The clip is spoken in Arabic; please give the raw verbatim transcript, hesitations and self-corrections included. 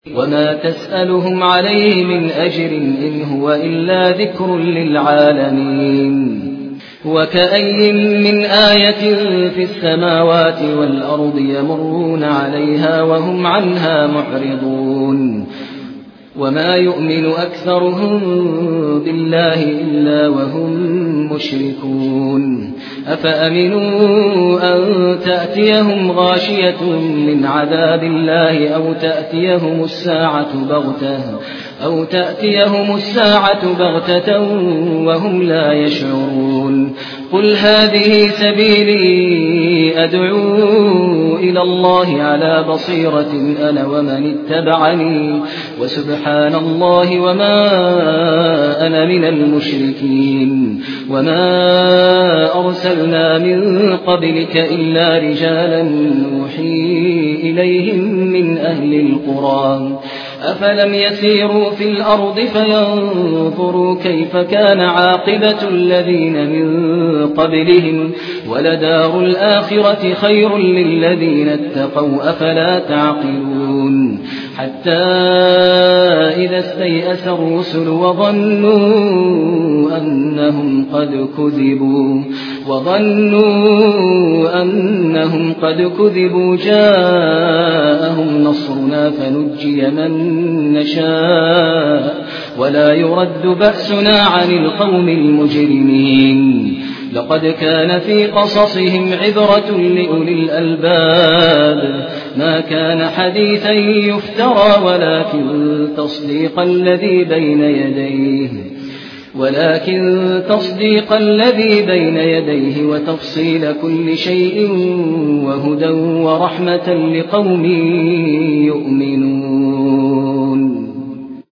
وما تسألهم عليه من أجر إن هو إلا ذكر للعالمين. وكأي من آية في السماوات والأرض يمرون عليها وهم عنها معرضون وما يؤمن أكثرهم بالله إلا وهم مشركون. أفأمنوا أن تأتيهم غاشية من عذاب الله أو تأتيهم الساعة بغتة أو تأتيهم الساعة بغتة وهم لا يشعرون. قل هذه سبيلي أدعو إلى الله على بصيرة أنا ومن اتبعني وسبحان الله وما أنا من المشركين. وما أرسلنا من قبلك إلا رجالا نوحي إليهم من أهل القرى أفلم يسيروا في الأرض فينظروا كيف كان عاقبة الذين من قبلهم ولدار الآخرة خير للذين اتقوا أفلا تعقلون. حتى إذا استيأس الرسل وظنوا أنهم قد كذبوا وظنوا أنهم قد كذبوا جاءهم نصرنا فنجي من نشاء ولا يرد بأسنا عن القوم المجرمين. لقد كان في قصصهم عبرة لأولي الألباب ما كان حديثا يفترى ولكن تصديق الذي بين يديه ولكن تصديق الذي بين يديه وتفصيل كل شيء وهدى ورحمة لقوم يؤمنون.